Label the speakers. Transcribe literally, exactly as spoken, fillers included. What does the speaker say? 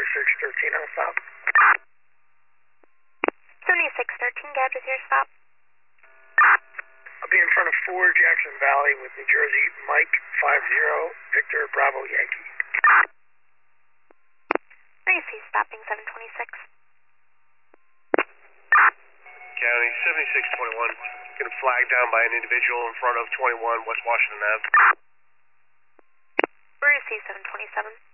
Speaker 1: seventy-six thirteen on stop.
Speaker 2: seventy-six thirteen, Gab is your stop.
Speaker 1: I'll be in front of four Jackson Valley with New Jersey Mike five zero Victor Bravo Yankee.
Speaker 2: Where you see stopping seven twenty-six?
Speaker 3: County seventy-six twenty-one. Getting flagged down by an individual in front of twenty-one West Washington Avenue.
Speaker 2: Where you see seven twenty-seven?